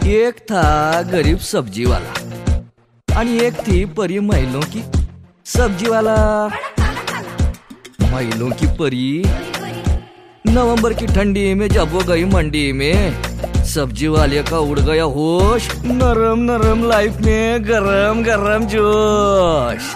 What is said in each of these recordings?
एक था गरीब सब्जीवाला आणि एक थी परी महिलों की सब्जीवाला। महिलों की परी नवंबर की ठंडी में जब वो गई मंडी में, सब्जी वाले का उड़ गया होश, नरम नरम लाइफ में गरम गरम जोश।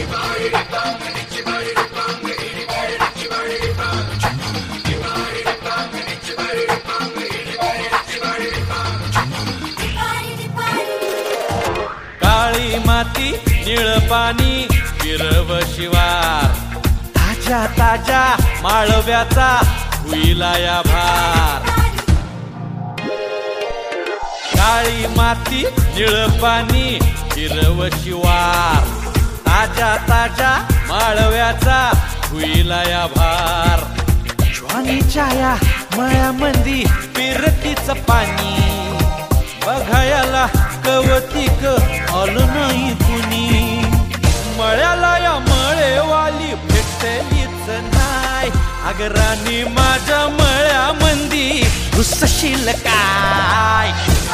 काळी माती निळ पाणी फिरव शिवार, ताजा ताजा माळव्याचा हुईला या भार। काळी माती निळ पाणी फिरव शिवार, ताजा ताजा माळव्याचा हुईला या भार। ज्वानीच्या या मळ्यामंदी फिरतीच पाणी, बघायला कवतिक आलं नाही कुणी। मळ्याला या मळेवाली भेटलीच नाही, अग राणी माझ्या मळ्यामंदी घुसशील काय?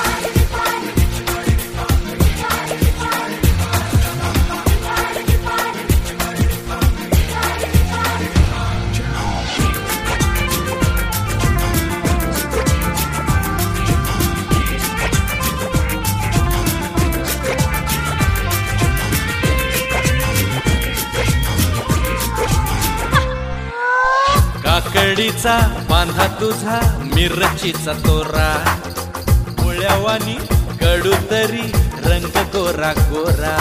काकडीचा बांधा तुझा मिरचीचा तोरा, मुळ्यावानी कडू तरी रंग गोरा गोरा।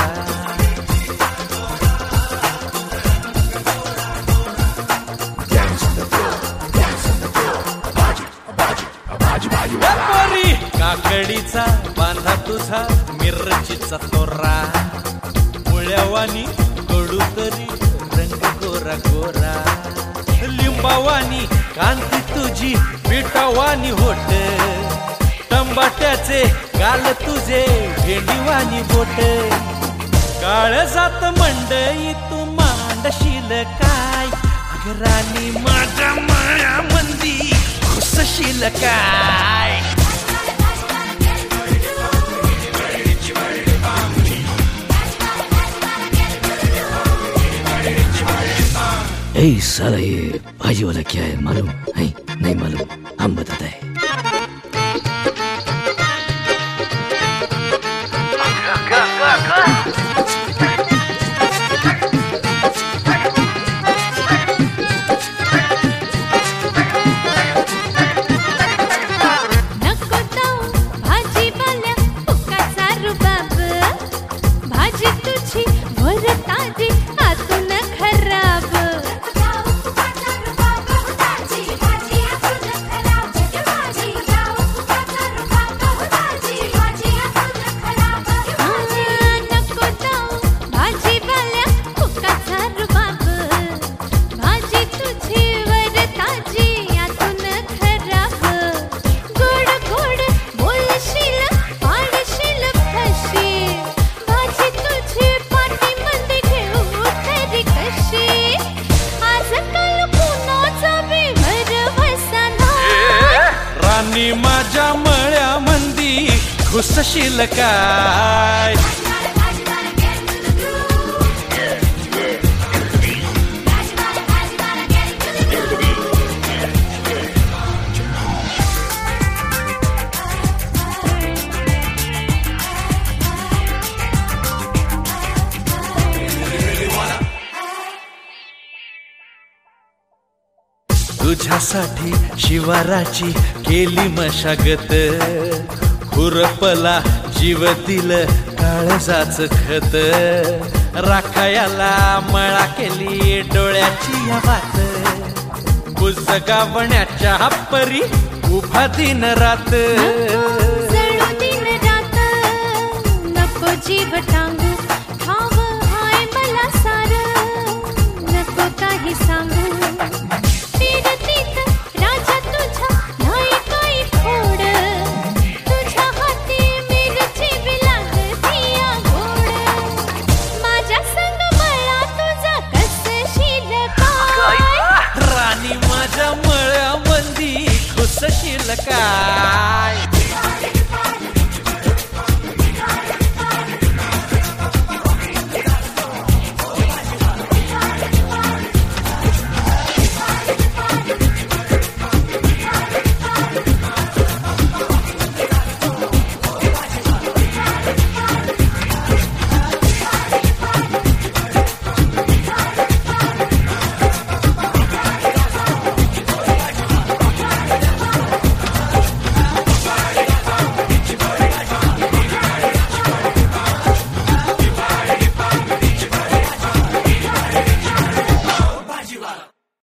काकडीचा बांधा तुझा मिरचीचा तोरा, मुळ्यावानी कडू तरी रंग गोरा गोरा। लिंबावानी कांती तुझी पिठावानी होट, टंबाट्याचे गाल तुझे भेंडीवानी बोट। काळजात मंडई तू मांडशील काय? अग राणी माझ्या मळ्यामंदी घुसशील काय? ए साला ये भाजी वाला क्या है मालूम है? नहीं मालूम, हम बताते हैं। भाजी तुझी भर ताजी आतून खराब, माझ्या मळ्यामंदी घुसशील काय? तुझ्यासाठी शिवाराची केली मशागत, खुरपला जीव दिलं काळजाच खत। राखायला मळा केली डोळ्याची या बात, बुजगावण्याच्या परी उभा दिन रात। जळू दिन रात नको जीव टांगू, ठाव हाय मला सार, नको काही सांगू